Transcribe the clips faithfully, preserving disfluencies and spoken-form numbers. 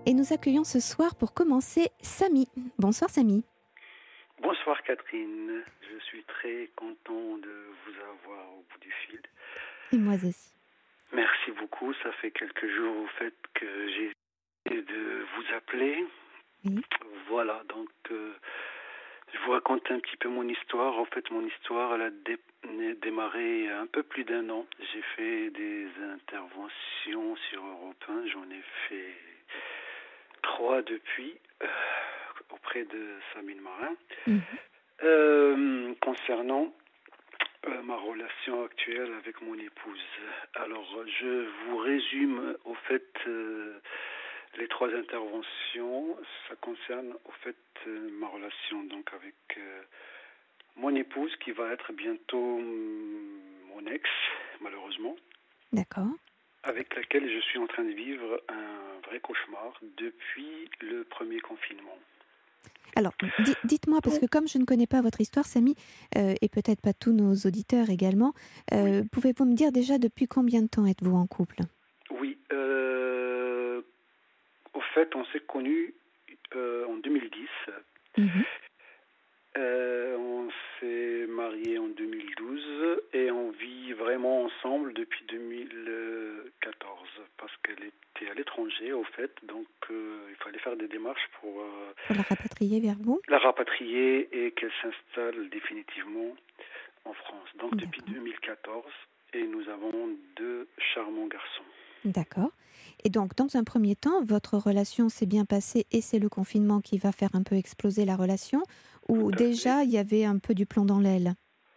Et nous accueillons ce soir pour commencer Samy. Bonsoir Samy. Bonsoir Catherine, je suis très content de vous avoir au bout du fil. Et moi aussi. Merci beaucoup, ça fait quelques jours au fait que j'ai essayé de vous appeler. Oui. Voilà, donc euh, je vous raconte un petit peu mon histoire. En fait, mon histoire, elle a dé- démarré il y a un peu plus d'un an. J'ai fait des interventions sur Europe un, j'en ai fait trois depuis, euh, auprès de Samine Marin. Mmh. Euh, concernant euh, ma relation actuelle avec mon épouse. Alors, je vous résume au fait euh, les trois interventions. Ça concerne au fait euh, ma relation donc avec euh, mon épouse qui va être bientôt hum, mon ex, malheureusement, D'accord. avec laquelle je suis en train de vivre un vrai cauchemar depuis le premier confinement. Alors, di- dites-moi, parce que comme je ne connais pas votre histoire, Samy, euh, et peut-être pas tous nos auditeurs également, euh, Oui. pouvez-vous me dire déjà depuis combien de temps êtes-vous en couple ? Oui, euh, au fait, on s'est connus euh, en deux mille dix. Mmh. Euh, on s'est mariés en deux mille douze et on vit vraiment ensemble depuis deux mille quatorze parce qu'elle était à l'étranger, au fait, donc euh, il fallait faire des démarches pour euh, Pour la rapatrier vers vous ? la rapatrier et qu'elle s'installe définitivement en France. Donc depuis D'accord. deux mille quatorze, et nous avons deux charmants garçons. D'accord. Et donc, dans un premier temps, votre relation s'est bien passée et c'est le confinement qui va faire un peu exploser la relation, ou Tout à fait. déjà il y avait un peu du plomb dans l'aile ?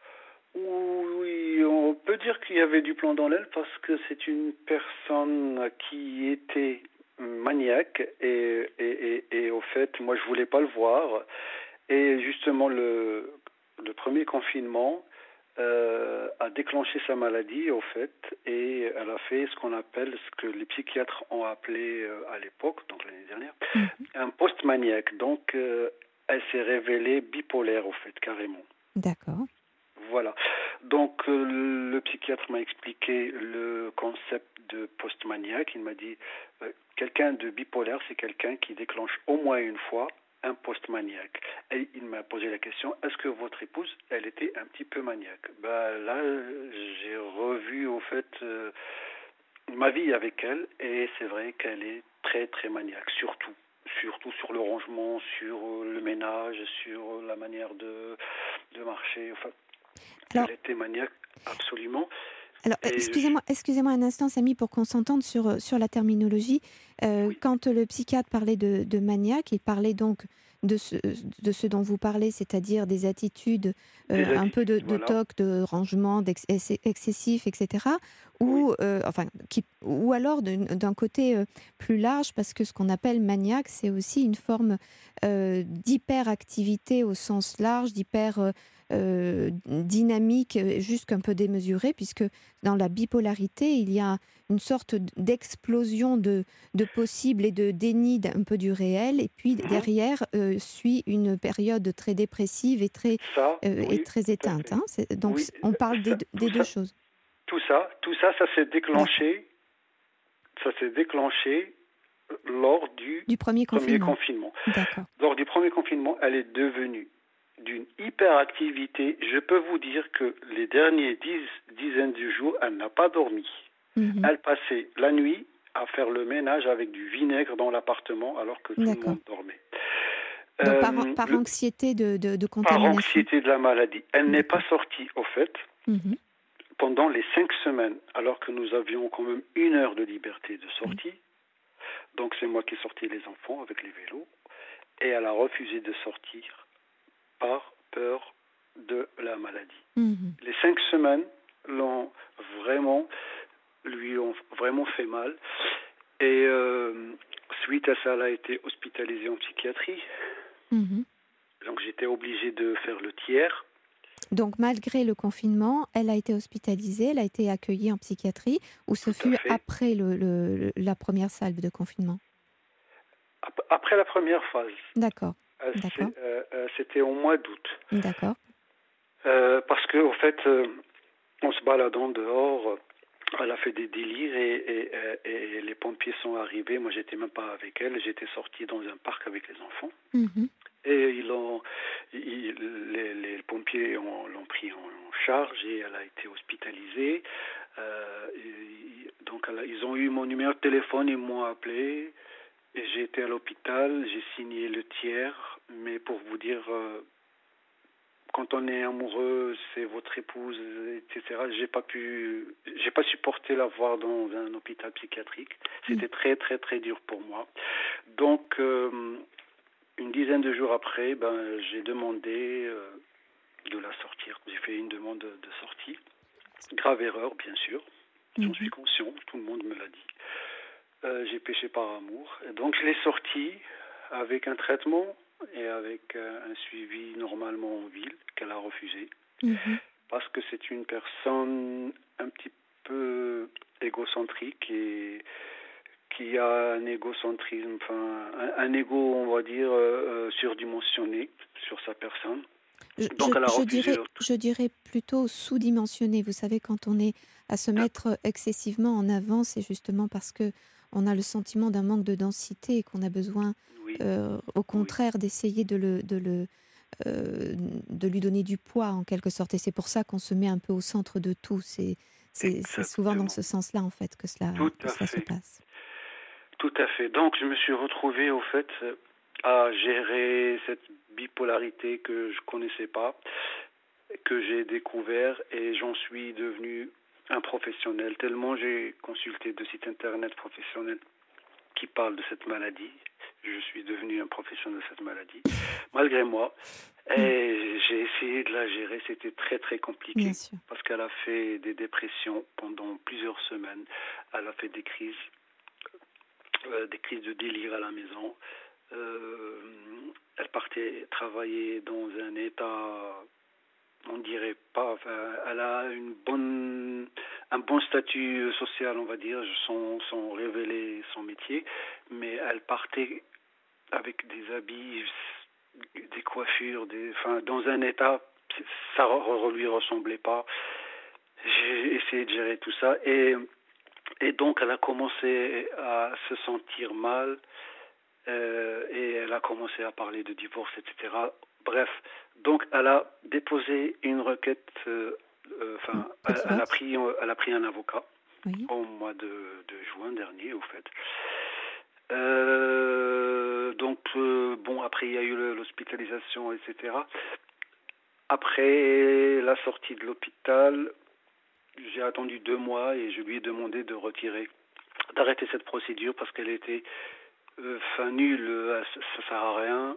Oui, on peut dire qu'il y avait du plomb dans l'aile parce que c'est une personne qui était maniaque et, et, et, et au fait, moi je voulais pas le voir. Et justement, le, le premier confinement euh, a déclenché sa maladie, au fait, et elle a fait ce qu'on appelle, ce que les psychiatres ont appelé euh, à l'époque, donc l'année dernière, Mmh. un post-maniaque. Donc, euh, elle s'est révélée bipolaire, au fait, carrément. D'accord. Voilà. Donc, euh, le psychiatre m'a expliqué le concept de post-maniaque. Il m'a dit, euh, quelqu'un de bipolaire, c'est quelqu'un qui déclenche au moins une fois un post-maniaque. Et il m'a posé la question, est-ce que votre épouse, elle était un petit peu maniaque ? Ben, là, j'ai revu, au fait, euh, ma vie avec elle, et c'est vrai qu'elle est très, très maniaque, surtout. Surtout sur le rangement, sur le ménage, sur la manière de, de marcher, enfin... Alors, Elle était maniaque, absolument. Alors, Et excusez-moi, excusez-moi un instant, Samy, pour qu'on s'entende sur, sur la terminologie. Euh, oui. Quand le psychiatre parlait de, de maniaque, il parlait donc de ce, de ce dont vous parlez, c'est-à-dire des attitudes, euh, Des un attitudes, peu de, de voilà. toc, de rangement, d'ex- ex- excessif, et cetera. Ou, Oui. euh, enfin, qui, ou alors d'un d'un côté euh, plus large, parce que ce qu'on appelle maniaque, c'est aussi une forme euh, d'hyperactivité au sens large, d'hyper... euh, euh, dynamique, euh, jusqu'un peu démesurée, puisque dans la bipolarité, il y a une sorte d'explosion de, de possibles et de déni d'un peu du réel, et puis Mhm. derrière euh, suit une période très dépressive et très, Ça, euh, oui, et très tout à éteinte. fait. Hein. C'est- Donc Oui, on parle des, ça, deux- tout des deux ça, choses. tout ça, tout ça, ça s'est D'accord. déclenché, ça s'est déclenché lors du Du premier premier confinement. confinement. D'accord. Lors du premier confinement, elle est devenue d'une hyperactivité. Je peux vous dire que les derniers dix dizaines de jours, elle n'a pas dormi. Mhm. Elle passait la nuit à faire le ménage avec du vinaigre dans l'appartement alors que tout le D'accord. monde dormait. Donc par, Euh, par le- anxiété de, de, de par contamination. anxiété de la maladie. Elle n'est D'accord. pas sortie, au fait, Mhm. pendant les cinq semaines, alors que nous avions quand même une heure de liberté de Oui. sortie. Donc c'est moi qui sortais les enfants avec les vélos. Et elle a refusé de sortir par peur de la maladie. Mhm. Les cinq semaines l'ont vraiment, lui ont vraiment fait mal. Et euh, suite à ça, elle a été hospitalisée en psychiatrie. Mhm. Donc j'étais obligé de faire le tiers. Donc, malgré le confinement, elle a été hospitalisée, elle a été accueillie en psychiatrie, ou ce Tout à fut fait. après le, le- le- la première salve de confinement? Ap- Après la première phase, D'accord, euh, d'accord, c'est- euh, euh, c'était au mois d'août. d'accord. Euh, parce que, au fait, euh, en se baladant dehors, Elle a fait des délires et, et, et, et les pompiers sont arrivés. Moi, j'étais même pas avec elle. J'étais sorti dans un parc avec les enfants. Mhm. Et ils ont, ils, les, les pompiers ont, l'ont pris en charge et elle a été hospitalisée. Euh, et, donc, elle a, ils ont eu mon numéro de téléphone, ils m'ont appelé. Et j'ai été à l'hôpital, j'ai signé le tiers. Mais pour vous dire... Euh, quand on est amoureux, c'est votre épouse, et cetera. J'ai pas pu, j'ai pas supporté la voir dans un hôpital psychiatrique. C'était très très très dur pour moi. Donc euh, une dizaine de jours après, ben j'ai demandé euh, de la sortir. J'ai fait une demande de, de sortie. Grave erreur, bien sûr. J'en Mhm. suis conscient. Tout le monde me l'a dit. Euh, j'ai péché par amour. Et donc je l'ai sortie avec un traitement et avec euh, un suivi normalement en ville qu'elle a refusé Mhm. parce que c'est une personne un petit peu égocentrique et qui a un égocentrisme, enfin un, un ego, on va dire, euh, surdimensionné sur sa personne. Je, je, Donc elle a je refusé dirais, l'autre. je dirais plutôt sous-dimensionné. Vous savez, quand on est à se mettre excessivement en avant, c'est justement parce que on a le sentiment d'un manque de densité et qu'on a besoin, Oui, euh, au oui, contraire, d'essayer de, le, de, le, euh, de lui donner du poids, en quelque sorte. Et c'est pour ça qu'on se met un peu au centre de tout. C'est, c'est, c'est souvent dans exactement. ce sens-là, en fait, que cela, Tout que à cela se fait. passe. Tout à fait. Donc je me suis retrouvé au fait à gérer cette bipolarité que je connaissais pas, que j'ai découvert et j'en suis devenu un professionnel tellement j'ai consulté de sites internet professionnels qui parlent de cette maladie. Je suis devenu un professionnel de cette maladie, malgré moi. Mm, Et j'ai essayé de la gérer. C'était très très bien compliqué sûr. parce qu'elle a fait des dépressions pendant plusieurs semaines. Elle a fait des crises euh, des crises de délire à la maison. Euh, elle partait travailler dans un état, on dirait pas, enfin, elle a une bonne, un bon statut social, on va dire, sans, sans révéler son métier, mais elle partait avec des habits, des coiffures, des, enfin, dans un état, ça ne lui ressemblait pas. J'ai essayé de gérer tout ça et et donc, elle a commencé à se sentir mal euh, et elle a commencé à parler de divorce, et cetera. Bref, donc elle a déposé une requête, euh, euh, enfin, De elle, elle a divorce? pris, elle a pris un avocat Oui. au mois de, de juin dernier, au fait. Euh, donc, euh, bon, après, il y a eu l'hospitalisation, et cetera. Après la sortie de l'hôpital, j'ai attendu deux mois et je lui ai demandé de retirer d'arrêter cette procédure parce qu'elle était euh, fin nulle, euh, ça, ça sert à rien.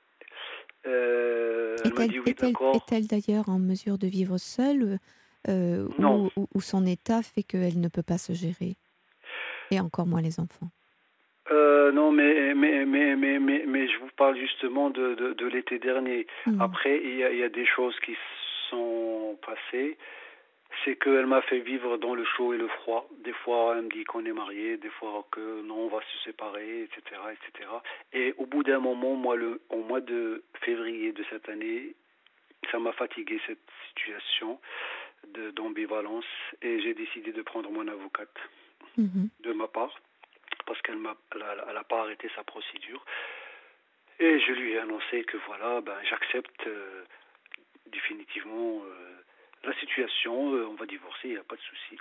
Euh, elle m'a Est-elle, dit oui, est-elle, d'accord. est-elle d'ailleurs en mesure de vivre seule euh, Non. ou, ou, ou son état fait qu'elle ne peut pas se gérer? Et encore moins les enfants. Euh, non, mais, mais, mais, mais, mais, mais je vous parle justement de, de, de l'été dernier. Mm. Après, il y a, il y a des choses qui sont passées. C'est qu'elle m'a fait vivre dans le chaud et le froid. Des fois, elle me dit qu'on est mariés, des fois que non, on va se séparer, et cetera, et cetera. Et au bout d'un moment, moi, le, au mois de février de cette année, ça m'a fatigué cette situation de, d'ambivalence et j'ai décidé de prendre mon avocate Mhm. de ma part parce qu'elle m'a, elle a, elle a pas arrêté sa procédure et je lui ai annoncé que voilà, ben j'accepte euh, définitivement euh, la situation, euh, on va divorcer, il n'y a pas de souci.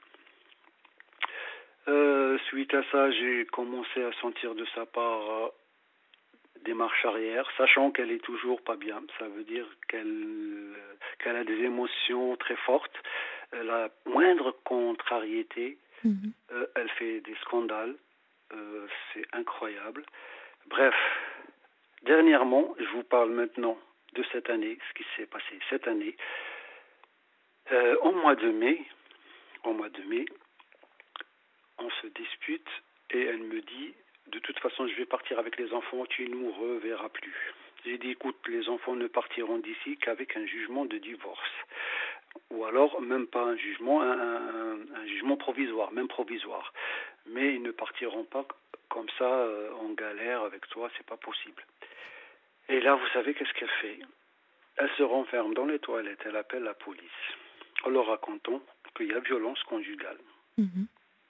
Euh, suite à ça, j'ai commencé à sentir de sa part euh, des marches arrière, sachant qu'elle est toujours pas bien. Ça veut dire qu'elle, euh, qu'elle a des émotions très fortes. La moindre contrariété, Mhm. euh, elle fait des scandales. Euh, c'est incroyable. Bref, dernièrement, je vous parle maintenant de cette année, ce qui s'est passé cette année. Euh, au mois de mai, au mois de mai, on se dispute et elle me dit de toute façon je vais partir avec les enfants, tu ne nous reverras plus. J'ai dit écoute, les enfants ne partiront d'ici qu'avec un jugement de divorce ou alors même pas un jugement, un, un, un jugement provisoire, même provisoire, mais ils ne partiront pas comme ça euh, en galère avec toi, c'est pas possible. Et là vous savez qu'est-ce qu'elle fait? Elle se renferme dans les toilettes, elle appelle la police en leur racontant qu'il y a violence conjugale. Mhm.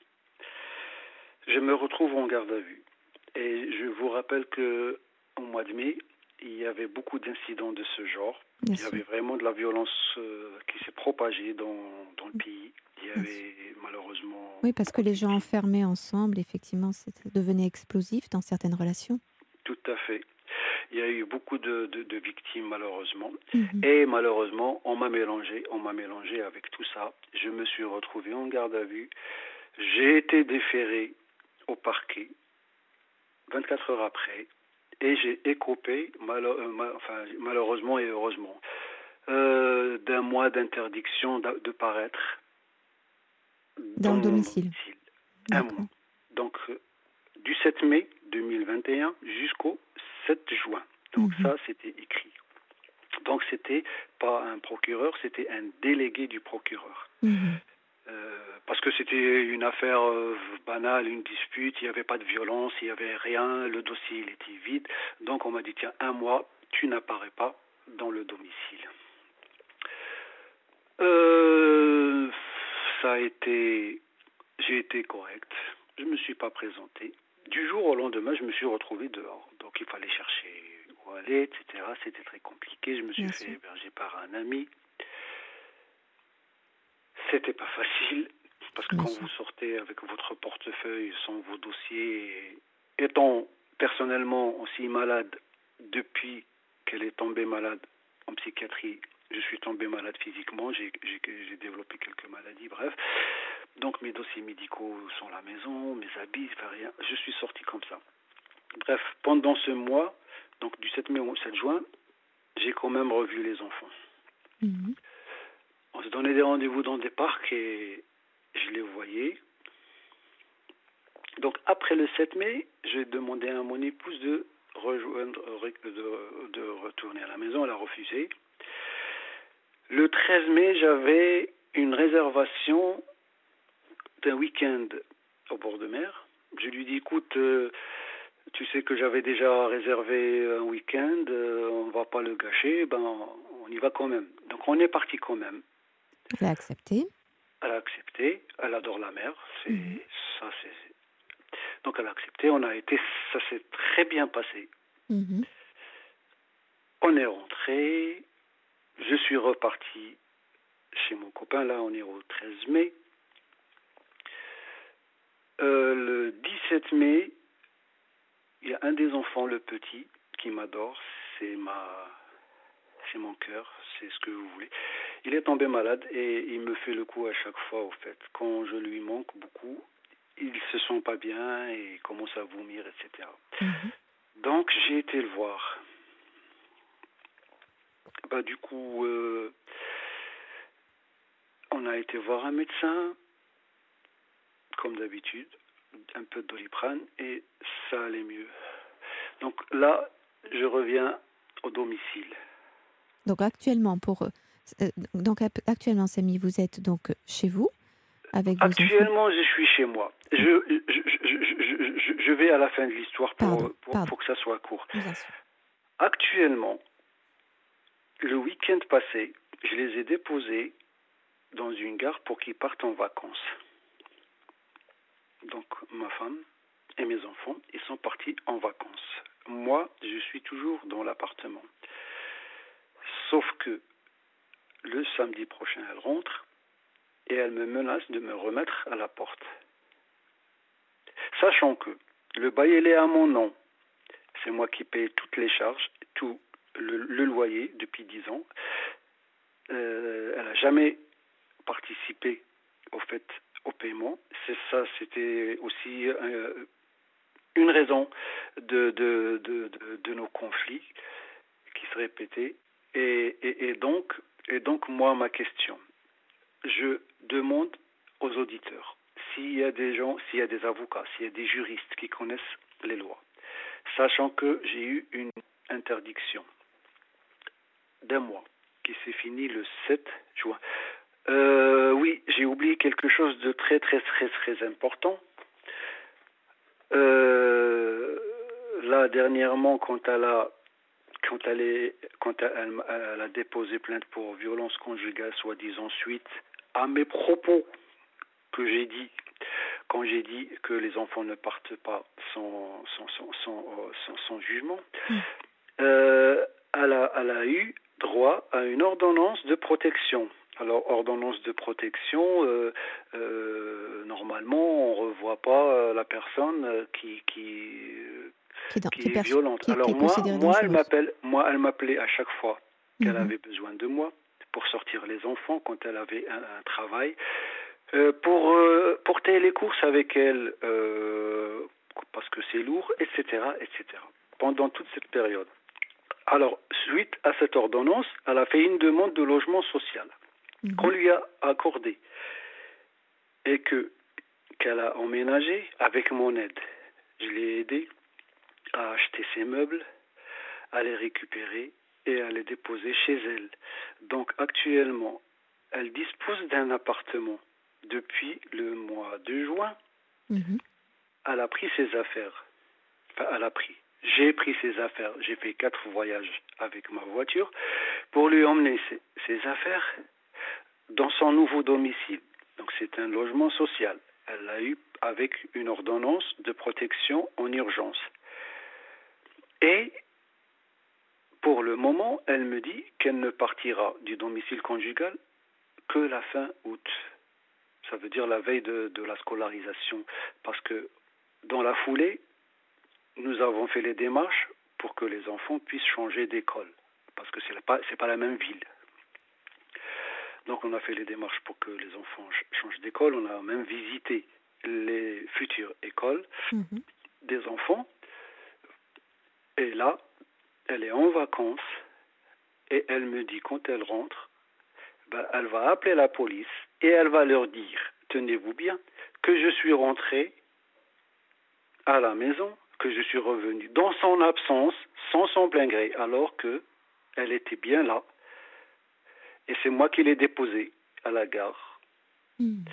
Je me retrouve en garde à vue. Et je vous rappelle que au mois de mai, il y avait beaucoup d'incidents de ce genre. Bien Il y sûr. avait vraiment de la violence euh, qui s'est propagée dans, dans le Mm. pays. Il y Bien sûr. avait malheureusement Oui, parce que beaucoup de les gens victimes. enfermés ensemble, effectivement, ça devenait explosif dans certaines relations. Tout à fait. Il y a eu beaucoup de, de, de victimes malheureusement. Mhm. Et malheureusement, on m'a mélangé, on m'a mélangé avec tout ça. Je me suis retrouvé en garde à vue. J'ai été déféré au parquet vingt-quatre heures après. Et j'ai écopé, mal, euh, mal, enfin, malheureusement et heureusement, euh, d'un mois d'interdiction de, de paraître Dans dans le mon domicile. domicile. Un mois. D'accord. Donc, euh, du sept mai deux mille vingt et un jusqu'au sept juin. Donc Mhm. ça, c'était écrit. Donc c'était pas un procureur, c'était un délégué du procureur. Mhm. Euh, parce que c'était une affaire euh, banale, une dispute, il n'y avait pas de violence, il n'y avait rien, le dossier il était vide. Donc on m'a dit, tiens, un mois, tu n'apparais pas dans le domicile. Euh, ça a été, j'ai été correct, je ne me suis pas présenté. Du jour au lendemain, je me suis retrouvé dehors. Donc il fallait chercher où aller, et cetera. C'était très compliqué. Je me suis Bien fait sûr. héberger par un ami. C'était pas facile, parce que quand vous J'imagine. sortez avec votre portefeuille sans vos dossiers, étant personnellement aussi malade depuis qu'elle est tombée malade en psychiatrie, je suis tombé malade physiquement, j'ai, j'ai, j'ai développé quelques maladies, bref. Donc mes dossiers médicaux sont à la maison, mes habits, enfin rien. Je suis sorti comme ça. Bref, pendant ce mois, donc du sept mai au sept juin, j'ai quand même revu les enfants. Mhm. On se donnait des rendez-vous dans des parcs et je les voyais. Donc après le sept mai, j'ai demandé à mon épouse de rejoindre, de, de retourner à la maison. Elle a refusé. Le treize mai, j'avais une réservation d'un week-end au bord de mer. Je lui dis, écoute, euh, tu sais que j'avais déjà réservé un week-end, euh, on ne va pas le gâcher, ben on y va quand même. Donc on est parti quand même. Elle a accepté. Elle a accepté, elle adore la mer, c'est Mhm. ça, c'est donc elle a accepté. On a été, ça s'est très bien passé. Mhm. On est rentré, je suis reparti chez mon copain. Là, on est au treize mai. Euh, le dix-sept mai, il y a un des enfants, le petit, qui m'adore. C'est ma, c'est mon cœur, c'est ce que vous voulez. Il est tombé malade et il me fait le coup à chaque fois, au fait. Quand je lui manque beaucoup, il se sent pas bien et commence à vomir, et cetera. Mhm. Donc j'ai été le voir. Bah du coup, euh, on a été voir un médecin, comme d'habitude, un peu de Doliprane et ça allait mieux. Donc là, je reviens au domicile. Donc actuellement, pour euh, euh, donc ap- actuellement, Samy, vous êtes donc chez vous avec vos enfants. Actuellement, je suis chez moi. Je, je, je, je, je, je vais à la fin de l'histoire Pardon, pour, pour, pardon. pour que ça soit court. Bien sûr. Actuellement, le week-end passé, je les ai déposés dans une gare pour qu'ils partent en vacances. Donc ma femme et mes enfants, ils sont partis en vacances. Moi, je suis toujours dans l'appartement. Sauf que le samedi prochain, elle rentre et elle me menace de me remettre à la porte. Sachant que le bail est à mon nom, c'est moi qui paye toutes les charges, tout le, le loyer depuis dix ans. Euh, elle n'a jamais participé au fait au paiement. C'est ça, c'était aussi euh, une raison de, de, de, de, de nos conflits qui se répétaient. Et, et, et donc, et donc moi, ma question, je demande aux auditeurs s'il y a des gens, s'il y a des avocats, s'il y a des juristes qui connaissent les lois, sachant que j'ai eu une interdiction d'un mois qui s'est finie le sept juin. Euh, oui, j'ai oublié quelque chose de très très très très important. Euh, là dernièrement, quand elle a quand elle est quand elle, elle a déposé plainte pour violence conjugale, soi-disant suite à mes propos que j'ai dit, quand j'ai dit que les enfants ne partent pas sans, sans, sans, sans, euh, sans, sans jugement, Mm. euh, elle, a, elle a eu droit à une ordonnance de protection. Alors, ordonnance de protection, euh, euh, normalement, on ne revoit pas la personne qui, qui, Qui est, dans- qui qui est est perçu- violente. qui est- qui Alors est moi, considérée moi, elle dangereuse. m'appelle, moi, elle m'appelait à chaque fois qu'elle Mhm. avait besoin de moi pour sortir les enfants quand elle avait un, un travail, euh, pour euh, porter les courses avec elle, euh, parce que c'est lourd, et cetera, et cetera. Pendant toute cette période. Alors, suite à cette ordonnance, elle a fait une demande de logement social Mhm. qu'on lui a accordé et que qu'elle a emménagé avec mon aide. Je l'ai aidé à acheter ses meubles, à les récupérer et à les déposer chez elle. Donc actuellement, elle dispose d'un appartement. Depuis le mois de juin, Mhm. elle a pris ses affaires. Enfin, elle a pris. J'ai pris ses affaires. J'ai fait quatre voyages avec ma voiture pour lui emmener ses, ses affaires dans son nouveau domicile. Donc c'est un logement social. Elle l'a eu avec une ordonnance de protection en urgence. Et pour le moment, elle me dit qu'elle ne partira du domicile conjugal que la fin août. Ça veut dire la veille de, de la scolarisation. Parce que dans la foulée, nous avons fait les démarches pour que les enfants puissent changer d'école. Parce que ce n'est pas, c'est pas la même ville. Donc on a fait les démarches pour que les enfants changent d'école. On a même visité les futures écoles Mhm. des enfants. Et là, elle est en vacances et elle me dit quand elle rentre, ben, elle va appeler la police et elle va leur dire, tenez-vous bien, que je suis rentré à la maison, que je suis revenu dans son absence, sans son plein gré, alors que elle était bien là. Et c'est moi qui l'ai déposée à la gare. Mhm.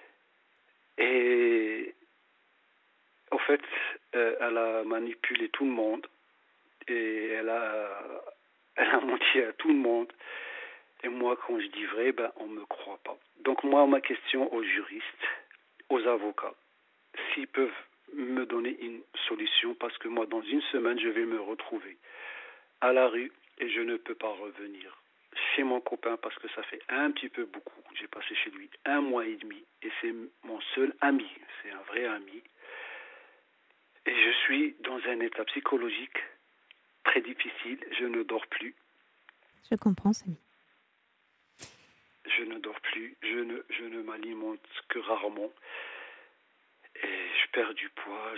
Et en fait, euh, elle a manipulé tout le monde et elle a, elle a menti à tout le monde. Et moi, quand je dis vrai, ben, on ne me croit pas. Donc moi, ma question aux juristes, aux avocats, s'ils peuvent me donner une solution, parce que moi, dans une semaine, je vais me retrouver à la rue et je ne peux pas revenir chez mon copain parce que ça fait un petit peu beaucoup. J'ai passé chez lui un mois et demi et c'est mon seul ami, c'est un vrai ami. Et je suis dans un état psychologique très difficile, je ne dors plus. Je comprends, Samy. Je ne dors plus, je ne, je ne m'alimente que rarement et je perds du poids,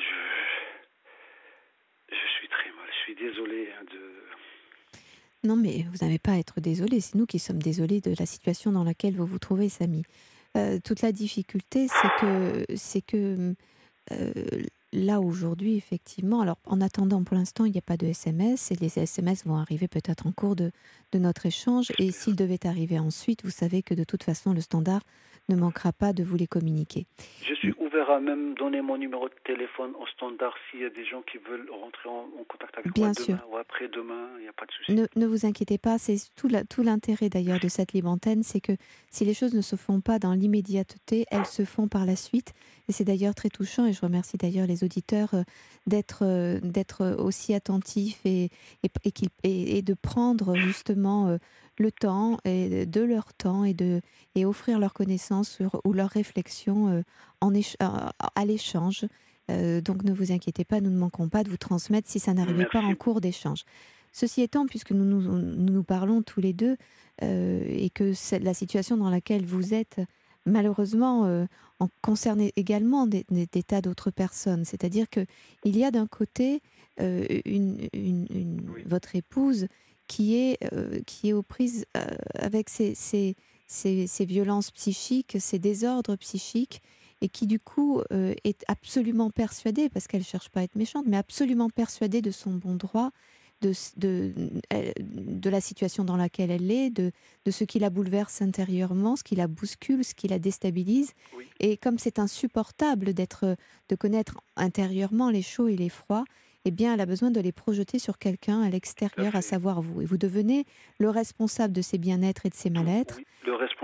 je, je suis très mal, je suis désolé hein, de... Non, mais vous n'avez pas à être désolé. C'est nous qui sommes désolés de la situation dans laquelle vous vous trouvez, Samy. Euh, toute la difficulté, c'est que, c'est que euh, là, aujourd'hui, effectivement, alors en attendant, pour l'instant, il n'y a pas de S M S et les S M S vont arriver peut-être en cours de, de notre échange. Et J'espère. s'ils devaient arriver ensuite, vous savez que de toute façon, le standard ne manquera pas de vous les communiquer. Je suis ouvert à même donner mon numéro de téléphone au standard s'il y a des gens qui veulent rentrer en, en contact avec Bien moi sûr. demain ou après-demain, il n'y a pas de souci. Ne, ne vous inquiétez pas, c'est tout, la, tout l'intérêt d'ailleurs de cette libre antenne, c'est que si les choses ne se font pas dans l'immédiateté, elles se font par la suite. Et c'est d'ailleurs très touchant, et je remercie d'ailleurs les auditeurs euh, d'être, euh, d'être aussi attentifs et, et, et, qu'il- et, et de prendre justement euh, le temps, et de leur temps, et, de, et offrir leurs connaissances sur, ou leurs réflexions euh, en éch- à, à l'échange. Euh, donc ne vous inquiétez pas, nous ne manquons pas de vous transmettre si ça n'arrivait pas en Merci. cours d'échange. Ceci étant, puisque nous nous, nous, nous parlons tous les deux euh, et que c'est la situation dans laquelle vous êtes, malheureusement, euh, en concerne également des, des, des tas d'autres personnes. C'est-à-dire qu'il y a d'un côté euh, une, une, une, Oui. votre épouse qui est, euh, qui est aux prises euh, avec ces, ces, ces, ces violences psychiques, ces désordres psychiques, et qui du coup euh, est absolument persuadée, parce qu'elle ne cherche pas à être méchante, mais absolument persuadée de son bon droit, de, de, de la situation dans laquelle elle est, de, de ce qui la bouleverse intérieurement, ce qui la bouscule, ce qui la déstabilise. Oui. Et comme c'est insupportable d'être, de connaître intérieurement les chauds et les froids, eh bien, elle a besoin de les projeter sur quelqu'un à l'extérieur, à, à savoir vous. Et vous devenez le responsable de ses bien-être et de ses mal-être. Oui, le responsable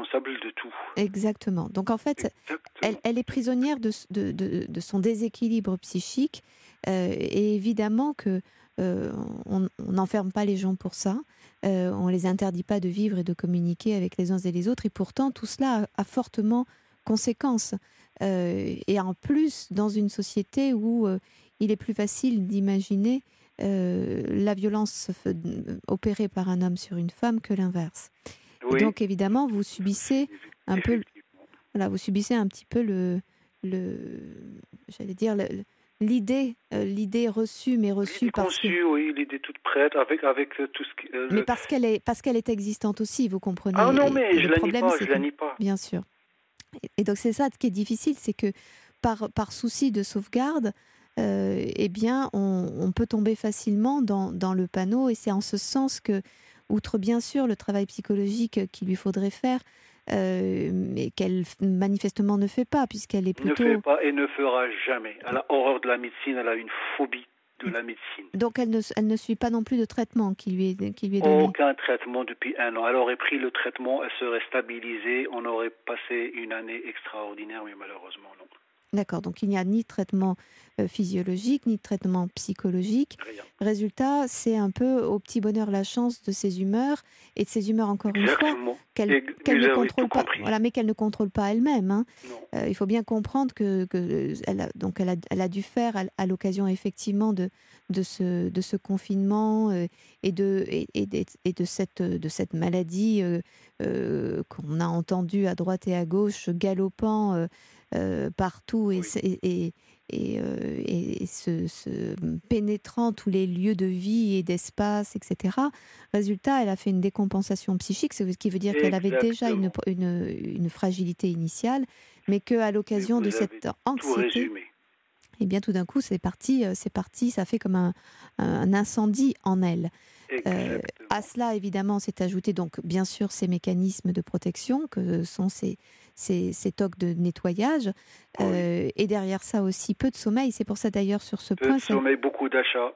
responsable de tout. Exactement. Donc en fait, elle, Exactement. elle est prisonnière de, de, de, de son déséquilibre psychique. Euh, et évidemment que euh, on on n'enferme pas les gens pour ça. Euh, on les interdit pas de vivre et de communiquer avec les uns et les autres. Et pourtant, tout cela a, a fortement conséquence. Euh, et en plus, dans une société où euh, il est plus facile d'imaginer euh, la violence f- opérée par un homme sur une femme que l'inverse. Et Oui, donc, évidemment, vous subissez un peu, effectivement. voilà, vous subissez un petit peu le, le j'allais dire, le- le- l'idée, euh, l'idée reçue, mais reçue L'idée parce que, conçue, oui, l'idée toute prête, avec, avec euh, tout ce qui... euh, mais le... parce qu'elle est, parce qu'elle est existante aussi, vous Ah comprenez. non, Et, et mais je le la nie problème, pas, c'est je la que, nie pas. bien sûr. Et, et donc, c'est ça qui est difficile, c'est que par, par souci de sauvegarde, euh, eh bien, on, on peut tomber facilement dans, dans le panneau. Et c'est en ce sens que, outre bien sûr le travail psychologique qu'il lui faudrait faire, euh, mais qu'elle manifestement ne fait pas, puisqu'elle est Ne fait plutôt... pas et ne fera jamais. Elle a horreur de la médecine, elle a une phobie de la médecine. Donc elle ne, elle ne suit pas non plus de traitement qui lui est, qui lui est donné. Aucun traitement depuis un an. Elle aurait pris le traitement, elle serait stabilisée, on aurait passé une année extraordinaire, mais malheureusement non. D'accord, donc il n'y a ni de traitement euh, physiologique, ni de traitement psychologique. Rien. Résultat, c'est un peu au petit bonheur la chance de ses humeurs, et de ses humeurs encore une fois, Exactement. qu'elle Et qu'elle vous ne avez tout contrôle pas, compris. voilà, mais qu'elle ne contrôle pas elle-même, hein. Non. Euh, il faut bien comprendre que, que euh, elle a, donc elle a, elle a dû faire à, à l'occasion effectivement de, de, ce, de ce confinement euh, et, de, et, et, de, et de, cette, de cette maladie euh, euh, qu'on a entendue à droite et à gauche galopant euh, euh, partout et, Oui. et, et, et, euh, et se, se pénétrant tous les lieux de vie et d'espace, et cetera. Résultat, elle a fait une décompensation psychique, ce qui veut dire qu'elle avait déjà une, Exactement. une, une fragilité initiale, mais qu'à Mais l'occasion vous de avez cette tout anxiété, résumé. eh bien tout d'un coup, c'est parti, euh, c'est parti, ça fait comme un, un incendie en elle. Euh, à Exactement. cela, évidemment, s'est ajouté donc bien sûr ces mécanismes de protection que sont ces, ces, ces tocs de nettoyage, Oui. euh, et derrière ça aussi peu de sommeil. C'est pour ça d'ailleurs sur ce Peu de point, ça, sommeil, beaucoup d'achats.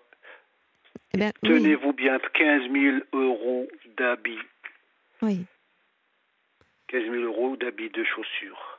eh bien, oui, Tenez-vous bien, quinze mille euros d'habits. oui. quinze mille euros d'habits de chaussures.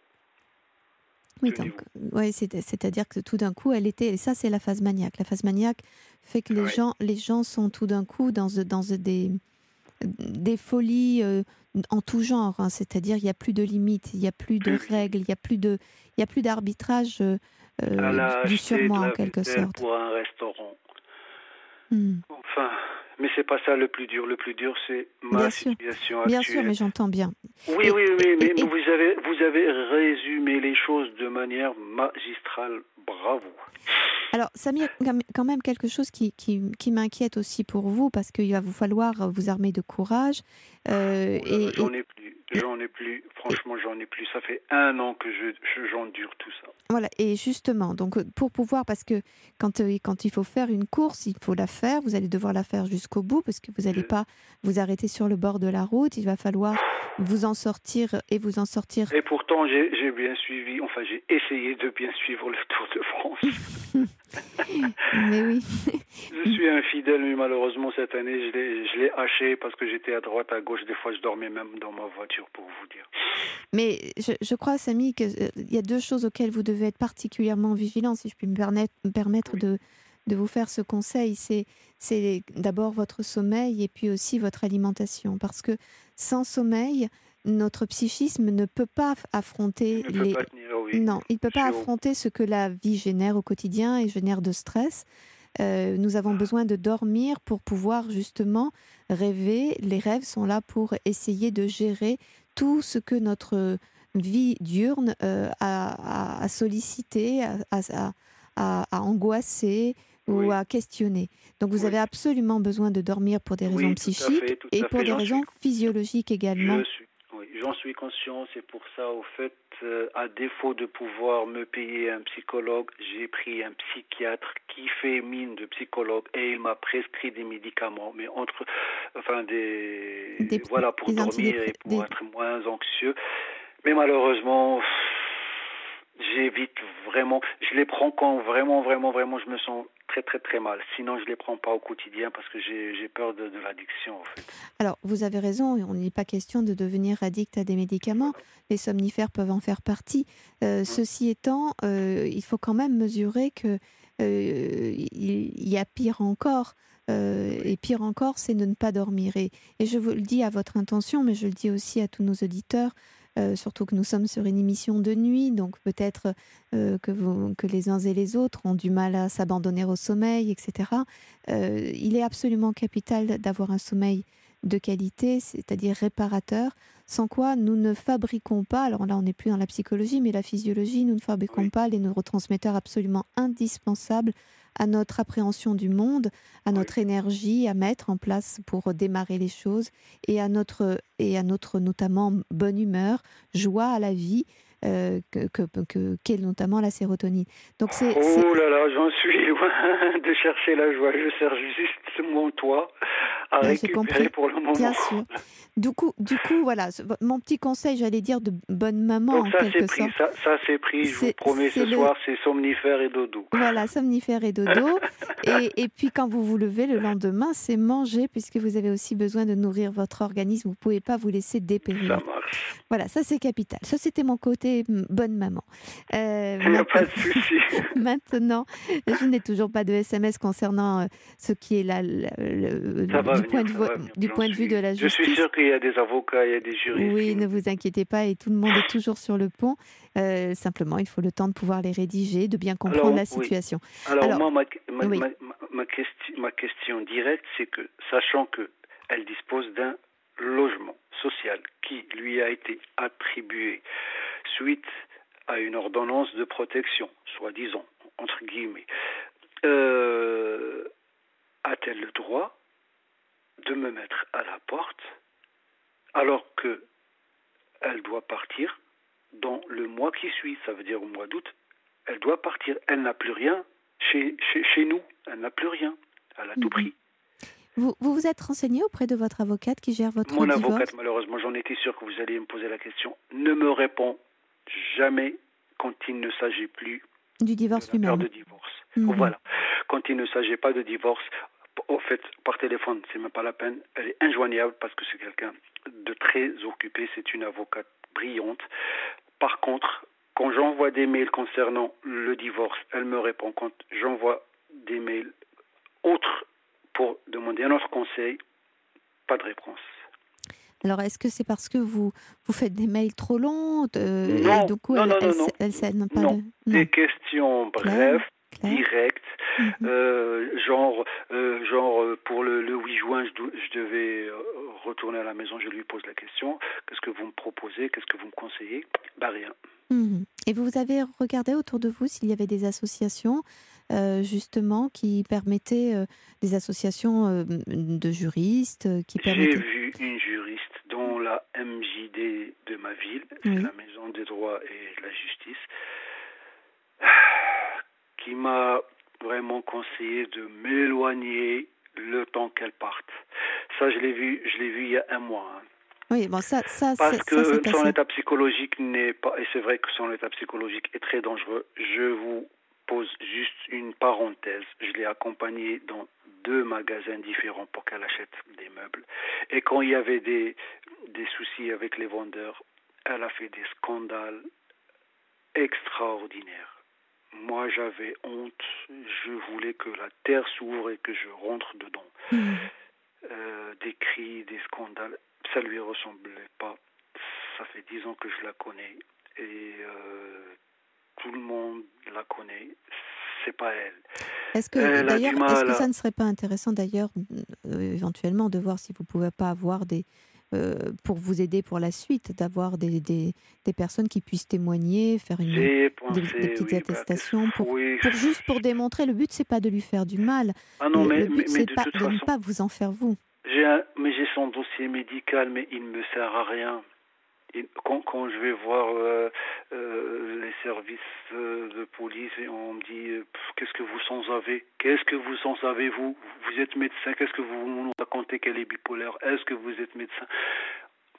Oui, donc, Tenez-vous. ouais, c'est, c'est-à-dire que tout d'un coup, elle était, et ça c'est la phase maniaque. La phase maniaque fait que les Oui. gens, les gens sont tout d'un coup dans, dans des, des folies euh, en tout genre, hein. C'est-à-dire il n'y a plus de limites, il n'y a plus de Plus de règles, il limite. n'y a plus de, il y a plus d'arbitrage euh, euh, Elle du, a du acheté de surmoi en la quelque vaisselle sorte. pour un restaurant. Hmm. Enfin, mais c'est pas ça le plus dur. Le plus dur, c'est ma Bien sûr, situation bien sûr, actuelle. mais j'entends bien. Oui, Et, oui, et, oui, mais et- et vous avez, vous avez résumé les choses de manière magistrale. Bravo. alors, Samir, quand même quelque chose qui, qui, qui m'inquiète aussi pour vous, parce qu'il va vous falloir vous armer de courage. euh, Oh là là, et, j'en et, ai plus. et- J'en ai plus. et- Franchement, j'en ai plus. Ça fait un an que je, je- j'endure tout ça. voilà, et justement, donc euh, pour pouvoir, parce que quand, euh, quand il faut faire une course, il faut la faire, vous allez devoir la faire jusqu'au bout, parce que vous n'allez Je- pas vous arrêter sur le bord de la route, il va falloir vous en sortir et vous en sortir. Et pourtant, j'ai, j'ai bien suivi, enfin, j'ai essayé de bien suivre le Tour de France. Mais oui. Je suis infidèle, mais malheureusement, cette année, je l'ai, je l'ai haché parce que j'étais à droite, à gauche. Des fois, je dormais même dans ma voiture, pour vous dire. Mais je, je crois, Samy, qu'il y a deux choses auxquelles vous devez être particulièrement vigilant, si je puis me permettre, me permettre Oui. de, de vous faire ce conseil. C'est, c'est d'abord votre sommeil et puis aussi votre alimentation. Parce que sans sommeil, notre psychisme ne peut pas affronter Je ne peux les... pas tenir, oui. Non, il ne peut Je pas suis au... affronter ce que la vie génère au quotidien et génère de stress. Euh, nous avons besoin de dormir pour pouvoir justement rêver. Les rêves sont là pour essayer de gérer tout ce que notre vie diurne euh, a, a, a sollicité, a, a, a, a angoissé ou Oui, à questionner. Donc vous oui. avez absolument besoin de dormir pour des raisons Oui, tout à psychiques fait, tout et à pour fait. des J'en suis raisons physiologiques également. Je suis, oui, j'en suis conscient. C'est pour ça, au fait, euh, à défaut de pouvoir me payer un psychologue, j'ai pris un psychiatre qui fait mine de psychologue et il m'a prescrit des médicaments, mais entre, enfin des, Des, voilà, pour des dormir et antidépresseurs. pour être moins anxieux. Mais malheureusement, j'évite vraiment. Je les prends quand vraiment, vraiment, vraiment, je me sens très très très mal. Sinon, je les prends pas au quotidien parce que j'ai, j'ai peur de, de l'addiction, en fait. Alors, vous avez raison, on n'est pas question de devenir addict à des médicaments. Voilà. Les somnifères peuvent en faire partie. Euh, Hum, ceci étant, euh, il faut quand même mesurer que euh, il il y a pire encore. Euh, oui, et pire encore, c'est de ne pas dormir. Et, et je vous le dis à votre intention, mais je le dis aussi à tous nos auditeurs, euh, surtout que nous sommes sur une émission de nuit, donc peut-être euh, que, vous, que les uns et les autres ont du mal à s'abandonner au sommeil, et cetera. Euh, il est absolument capital d'avoir un sommeil de qualité, c'est-à-dire réparateur, sans quoi nous ne fabriquons pas, alors là on n'est plus dans la psychologie, mais la physiologie, nous ne fabriquons oui, pas les neurotransmetteurs absolument indispensables à notre appréhension du monde, à oui. notre énergie à mettre en place pour démarrer les choses et à notre, et à notre notamment bonne humeur, joie à la vie, euh, que, que, que- qu'est notamment la sérotonine. Donc c'est, c'est, Oh là là, j'en suis loin de chercher la joie. Je cherche juste mon toit à euh, j'ai récupérer compris, pour le bien moment. sûr. Du coup, du coup, voilà, ce- mon petit conseil, j'allais dire de bonne maman Donc en ça c'est quelque pris, sorte, ça, ça c'est pris. Je vous c'est, promets c'est ce le, soir, c'est somnifère et dodo. voilà, somnifère et dodo. Et, et puis quand vous vous levez le lendemain, c'est manger, puisque vous avez aussi besoin de nourrir votre organisme. Vous ne pouvez pas vous laisser Ça dépérir. marche. Voilà, ça c'est capital. Ça c'était mon côté mm, bonne maman. Euh, Il n'y a pas maintenant, de souci. maintenant, je n'ai toujours pas de S M S concernant euh, ce qui est là, le- le- Ça va du, venir, point de, ça vo- va venir. du J'en point de vue de suis. la Je suis justice. sûr qu'il y a des avocats, il y a des juristes qui Oui, me ne disent. vous inquiétez pas, et tout le monde est toujours sur le pont. Euh, simplement, il faut le temps de pouvoir les rédiger, de bien comprendre Alors la oui. situation. Alors Alors, moi, ma, ma, oui. ma, ma, ma question, ma question directe, c'est que, sachant que elle dispose d'un logement social qui lui a été attribué suite à une ordonnance de protection, soi-disant, entre guillemets, euh, a-t-elle le droit de me mettre à la porte alors que elle doit partir dans le mois qui suit, ça veut dire au mois d'août, elle doit partir. Elle n'a plus rien chez, chez, chez nous, elle n'a plus rien. Elle a tout Mhm. pris. Vous, vous vous êtes renseigné auprès de votre avocate qui gère votre Mon avocate, divorce? malheureusement, j'en étais sûr que vous alliez me poser la question, ne me répond jamais quand il ne s'agit plus Du de divorce l'affaire lui-même. de divorce. Mhm. Voilà. Quand il ne s'agit pas de divorce, au fait, par téléphone, c'est même pas la peine. Elle est injoignable parce que c'est quelqu'un de très occupé. C'est une avocate brillante. Par contre, quand j'envoie des mails concernant le divorce, elle me répond. Quand j'envoie des mails autres pour demander un autre conseil, pas de réponse. Alors, est-ce que c'est parce que vous, vous faites des mails trop longs euh, et Non, du coup, non, elle, non, elle, non, non, elle, elle, n'a pas non. le... Des Non, questions clair, brèves, clair. directes, Mhm. euh, genre, euh, genre euh, pour le, le huit juin, je, do- je devais euh, retourner à la maison, je lui pose la question, qu'est-ce que vous me proposez, qu'est-ce que vous me conseillez? Bah rien. Mhm. Et vous avez regardé autour de vous s'il y avait des associations, euh, justement, qui permettaient, euh, des associations euh, de juristes, euh, qui J'ai permettaient... vu une juriste dans la M J D de ma ville, c'est Oui. la Maison des droits et de la justice, qui m'a vraiment conseillé de m'éloigner le temps qu'elle parte. Ça, je l'ai vu, je l'ai vu il y a un mois. Hein. Oui, bon, ça, ça, Parce c'est- ça que c'est son assez... état psychologique n'est pas, et c'est vrai que son état psychologique est très dangereux. Je vous pose juste une parenthèse. Je l'ai accompagnée dans deux magasins différents pour qu'elle achète des meubles. Et quand il y avait des, des soucis avec les vendeurs, elle a fait des scandales extraordinaires. Moi, j'avais honte. Je voulais que la terre s'ouvre et que je rentre dedans. Mhm. Euh, des cris, des scandales, ça lui ressemblait pas. Ça fait dix ans que je la connais et euh, tout le monde la connaît. C'est pas elle. Est-ce que, Elle a d'ailleurs, du est-ce mal que ça à... ne serait pas intéressant, d'ailleurs, euh, éventuellement, de voir si vous pouvez pas avoir des... euh, pour vous aider pour la suite, d'avoir des, des, des personnes qui puissent témoigner, faire une, J'ai des, des pensé, petites oui, bah, qu'est-ce- attestations, pour, oui. pour juste pour démontrer. Le but, c'est pas de lui faire du mal. Ah non, Le, mais, le mais, but, mais c'est de pas toute de ne façon, pas vous en faire vous. j'ai un, mais j'ai son dossier médical, mais il ne me sert à rien. Et quand, quand je vais voir euh, euh, les services euh, de police et on me dit euh, pff, qu'est-ce que vous en savez? Qu'est-ce que vous en savez vous? Vous êtes médecin, qu'est-ce que vous nous racontez qu'elle est bipolaire? Est-ce que vous êtes médecin?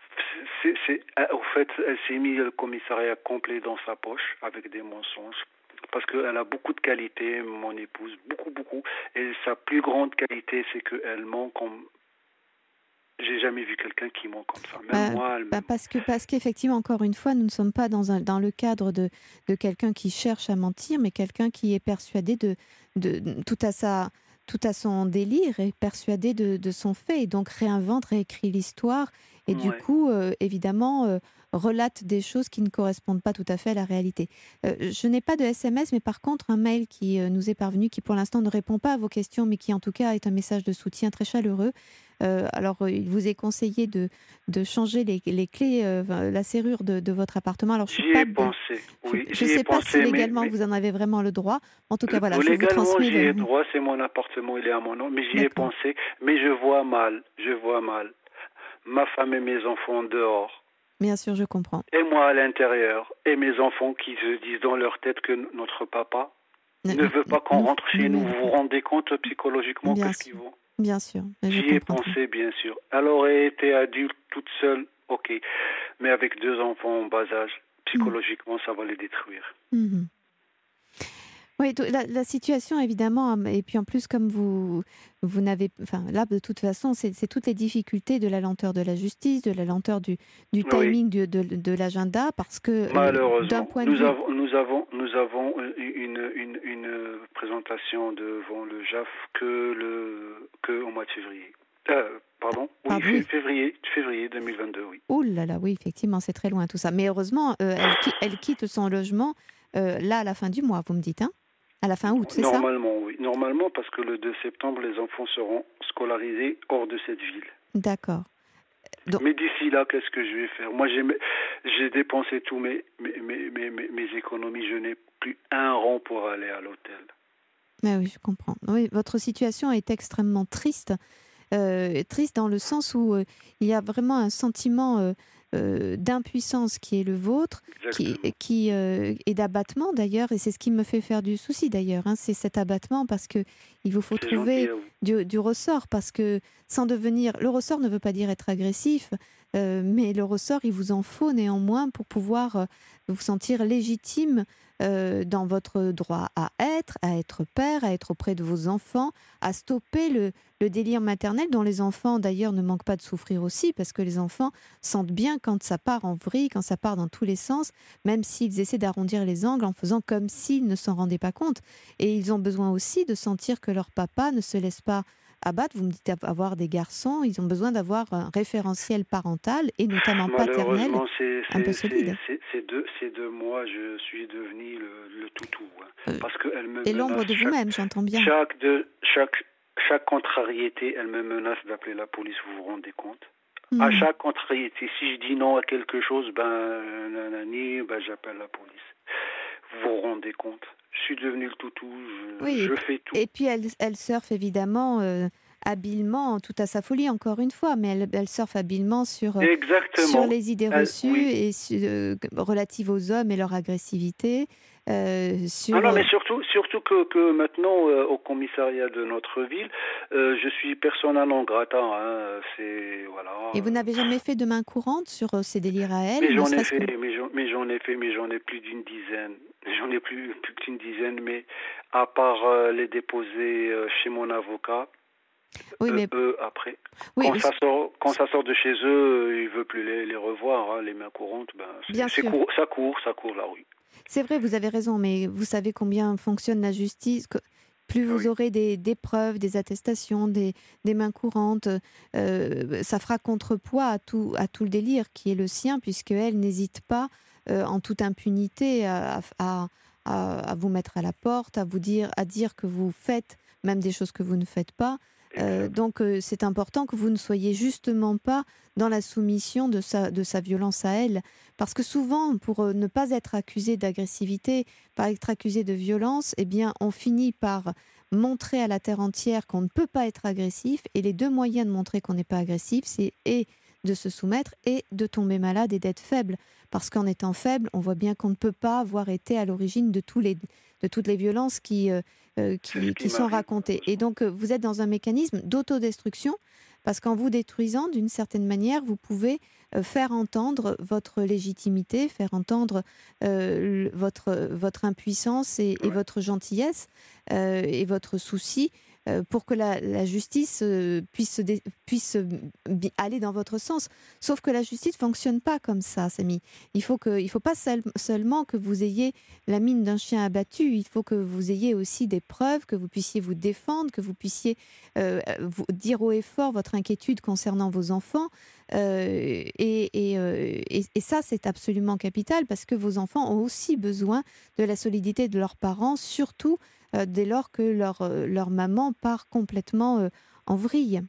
C'est, c'est, euh, au fait, elle s'est mis le commissariat complet dans sa poche avec des mensonges. parce qu'elle a beaucoup de qualités, mon épouse, beaucoup, beaucoup. Et sa plus grande qualité, c'est qu'elle ment comme... J'ai jamais vu quelqu'un qui ment comme ça. Même Bah, moi, elle bah me... parce que parce qu'effectivement, encore une fois, nous ne sommes pas dans un, dans le cadre de, de quelqu'un qui cherche à mentir, mais quelqu'un qui est persuadé de, de, de- tout à sa tout à son délire et persuadé de, de son fait, et donc réinvente, réécrit l'histoire, et du Ouais. coup, euh, évidemment, euh, relate des choses qui ne correspondent pas tout à fait à la réalité. Euh, je n'ai pas de S M S, mais par contre, un mail qui euh, nous est parvenu, qui pour l'instant ne répond pas à vos questions, mais qui en tout cas est un message de soutien très chaleureux. Euh, alors, euh, il vous est conseillé de de changer les, les clés, euh, enfin, la serrure de, de votre appartement. Alors, je suis J'y pas, ai de- pensé, oui, je ne j'y ai sais pas si pensé, mais, légalement mais vous en avez vraiment le droit. En tout cas, voilà, euh, je vous légalement, transmets j'y ai le. droit, c'est mon appartement, il est à mon nom, mais j'y ai D'accord. pensé, mais je vois mal, je vois mal. Ma femme et mes enfants dehors, Bien sûr, je comprends. et moi à l'intérieur, et mes enfants qui se disent dans leur tête que notre papa Ne, ne veut pas qu'on nous- rentre ne chez nous. Vous vous mérite pas. rendez compte psychologiquement Bien qu'est-ce qu'ils sûr, vont? bien sûr, mais je J'y ai comprends très bien. pensé, bien sûr. Elle aurait été adulte toute seule, ok. Mais avec deux enfants en bas âge, Mhm. psychologiquement, ça va les détruire. Mhm. Oui, tout- la, la situation évidemment, hum, et puis en plus comme vous, vous n'avez, enfin là de toute façon, c'est c'est toutes les difficultés de la lenteur de la justice, de la lenteur du, du Oui, timing du- de, de l'agenda, parce que euh, d'un malheureusement. point de Nous vue, avons, nous avons, nous avons une, une, une présentation devant le J A F que, le, que au mois de février. Euh, pardon? Oui, pardon, oui, février, février deux mille vingt-deux, oui. oh là là, oui, effectivement, c'est très loin tout ça. Mais heureusement, euh, elle, qui- elle quitte son logement euh, là à la fin du mois, vous me dites, hein? À la fin août, c'est ça? Normalement, oui. Normalement, parce que le deux septembre, les enfants seront scolarisés hors de cette ville. D'accord. Donc, Mais d'ici là, qu'est-ce que je vais faire? Moi, j'ai, j'ai dépensé tous mes, mes, mes, mes, mes économies. Je n'ai plus un rond pour aller à l'hôtel. ah oui, je comprends. Oui, votre situation est extrêmement triste. Euh, triste dans le sens où euh, il y a vraiment un sentiment euh, euh, d'impuissance qui est le vôtre, qui, Exactement. qui euh, et d'abattement d'ailleurs, et c'est ce qui me fait faire du souci d'ailleurs, hein, c'est cet abattement parce que il vous faut C'est gentil trouver à vous. du, du ressort, parce que sans devenir, le ressort ne veut pas dire être agressif, euh, mais le ressort, il vous en faut néanmoins pour pouvoir euh, vous sentir légitime euh, dans votre droit à être, à être père, à être auprès de vos enfants, à stopper le le délire maternel, dont les enfants d'ailleurs ne manquent pas de souffrir aussi, parce que les enfants sentent bien quand ça part en vrille, quand ça part dans tous les sens, même s'ils essaient d'arrondir les angles en faisant comme s'ils ne s'en rendaient pas compte. Et ils ont besoin aussi de sentir que leur papa ne se laisse pas abattre. Vous me dites avoir des garçons, ils ont besoin d'avoir un référentiel parental, et notamment paternel, Malheureusement, c'est, un peu c'est, c'est, solide. c'est, c'est de, c'est de moi, je suis devenu le, le toutou. Hein. Euh, Parce qu'elle me et l'ombre menace de chaque, vous-même, j'entends bien. chaque, de, chaque, chaque contrariété, elle me menace d'appeler la police, vous vous rendez compte? À Mhm. chaque contrariété, si je dis non à quelque chose, ben, nanani, ben j'appelle la police. Vous vous rendez compte? Je suis devenu le toutou, je, Oui, et je puis, fais tout. et puis elle, elle surfe évidemment euh, habilement, tout à sa folie, encore une fois, mais elle, elle surfe habilement sur, euh, sur Exactement. les idées Elle, reçues oui. et su- euh, relatives aux hommes et leur agressivité, euh, Ah sur... non, euh, mais surtout, surtout que, que maintenant, euh, au commissariat de notre ville, euh, je suis persona non grata. Hein, c'est voilà. et vous euh, n'avez jamais fait de main courante sur euh, ces délires à elle, Mais ne j'en ai serait-ce que... fait, mais j'en, mais j'en ai fait, mais j'en ai plus d'une dizaine. J'en ai plus, plus qu'une dizaine, mais à part euh, les déposer euh, chez mon avocat, Oui, euh, mais... eux après. Oui, Quand ça sort, quand ça sort de chez eux, euh, il veut plus les, les revoir. Hein, les mains courantes, ben c'est, bien c'est sûr. court, ça court, ça court la rue. C'est vrai, vous avez raison, mais vous savez combien fonctionne la justice. que- Plus Ah vous oui, aurez des, des preuves, des attestations, des, des mains courantes, euh, ça fera contrepoids à tout, à tout le délire qui est le sien, puisque elle n'hésite pas, euh, en toute impunité, à, à, à- à vous mettre à la porte, à vous dire, à dire que vous faites même des choses que vous ne faites pas. Euh, exact. donc, euh, c'est important que vous ne soyez justement pas dans la soumission de sa, de sa violence à elle. Parce que souvent, pour euh, ne pas être accusé d'agressivité, par être accusé de violence, eh bien, on finit par montrer à la terre entière qu'on ne peut pas être agressif. Et les deux moyens de montrer qu'on n'est pas agressif, c'est et de se soumettre et de tomber malade et d'être faible. Parce qu'en étant faible, on voit bien qu'on ne peut pas avoir été à l'origine de, tous les, de toutes les violences qui, euh, euh, C'est ce qui, qui qui sont m'arrive racontées. Et malheureusement. donc, euh, vous êtes dans un mécanisme d'autodestruction. Parce qu'en vous détruisant, d'une certaine manière, vous pouvez euh, faire entendre votre légitimité, faire entendre euh, le- votre, votre impuissance et, et Ouais. votre gentillesse euh, et votre souci euh, pour que la, la justice euh, puisse, se dé- puisse euh, bi- aller dans votre sens. Sauf que la justice ne fonctionne pas comme ça, Samy. Il faut que, il faut pas seul- seulement que vous ayez la mine d'un chien abattu, il faut que vous ayez aussi des preuves, que vous puissiez vous défendre, que vous puissiez euh, vous dire haut et fort votre inquiétude concernant vos enfants. Euh, et, et, euh, et- et ça, c'est absolument capital parce que vos enfants ont aussi besoin de la solidité de leurs parents, surtout euh, dès lors que leur, euh, leur maman part complètement euh, en vrille.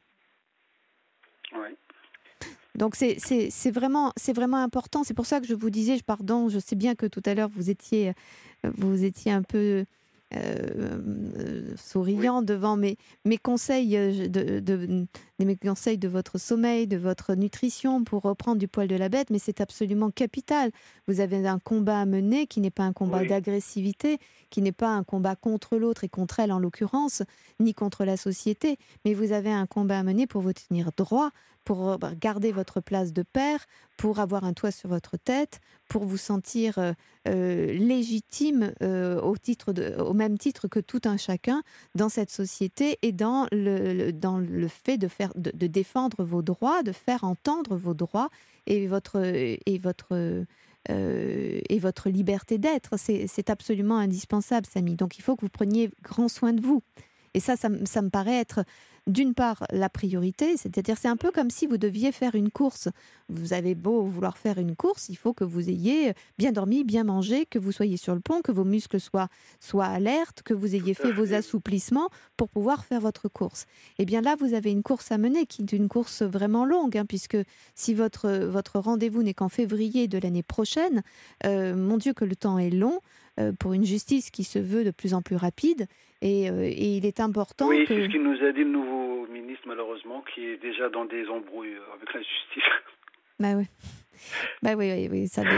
Ouais. Donc c'est c'est- c'est vraiment, c'est vraiment important. C'est pour ça que je vous disais, je- pardon, je sais bien que tout à l'heure vous étiez, euh, vous étiez un peu euh, euh, Oui. souriant devant mes, mes conseils euh, de, de, de- mes conseils de votre sommeil, de votre nutrition pour reprendre du poil de la bête, mais c'est absolument capital. Vous avez un combat à mener qui n'est pas un combat Oui. d'agressivité, qui n'est pas un combat contre l'autre et contre elle en l'occurrence, ni contre la société, mais vous avez un combat à mener pour vous tenir droit, pour garder votre place de père, pour avoir un toit sur votre tête, pour vous sentir euh, euh, légitime euh, au, titre de, au même titre que tout un chacun dans cette société et dans le, le- dans le fait de, faire, de, de défendre vos droits, de faire entendre vos droits et votre, et votre, euh, et votre liberté d'être. C'est, c'est absolument indispensable, Samy. Donc il faut que vous preniez grand soin de vous. Et ça, ça, me- ça me paraît être d'une part la priorité, c'est-à-dire c'est un peu comme si vous deviez faire une course. Vous avez beau vouloir faire une course, il faut que vous ayez bien dormi, bien mangé, que vous soyez sur le pont, que vos muscles soient, soient alertes, que vous ayez Tout à fait vos fait. assouplissements pour pouvoir faire votre course. Et bien là, vous avez une course à mener qui est une course vraiment longue, hein, puisque si votre, votre rendez-vous n'est qu'en février de l'année prochaine, euh, mon Dieu que le temps est long euh, pour une justice qui se veut de plus en plus rapide. Et, euh, et il est important Oui, que... c'est ce qu'il nous a dit le nouveau ministre, malheureusement, qui est déjà dans des embrouilles euh, avec la justice. Bah oui, bah oui, oui, oui, ça...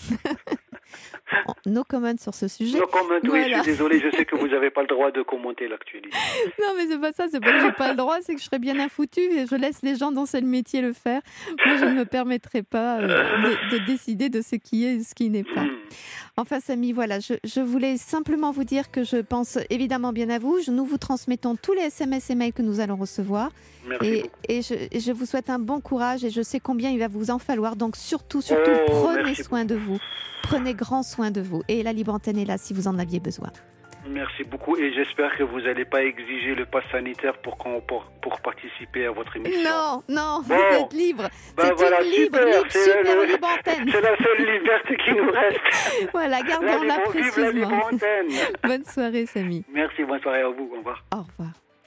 No comment sur ce sujet. Non, comment, oui, Voilà. je suis désolé, je sais que vous n'avez pas le droit de commenter l'actualité. Non, mais c'est pas ça, c'est pas que j'ai pas le droit, c'est que je serais bien infoutue et je laisse les gens dont c'est le métier le faire. Moi, je ne me permettrai pas euh, de, de décider de ce qui est et ce qui n'est pas. Enfin, Samy, voilà, je, je voulais simplement vous dire que je pense évidemment bien à vous. Je, nous vous transmettons tous les S M S et mails que nous allons recevoir. Merci Et, beaucoup. et, je, et je vous souhaite un bon courage et je sais combien il va vous en falloir. Donc surtout, surtout, Oh, prenez merci soin de vous. Prenez grand soin de vous. Et la libre antenne est là si vous en aviez besoin. Merci beaucoup et j'espère que vous n'allez pas exiger le pass sanitaire pour, qu'on, pour, pour participer à votre émission. Non, non, Bon. vous êtes libre. Ben C'est voilà, une libre, super, libre, c'est super le- libre antenne. C'est la seule liberté qui nous reste. Voilà, La gardons-la libre, vive la libre précieusement. antenne. Bonne soirée, Samy. Merci, bonne soirée à vous, au revoir. Au revoir.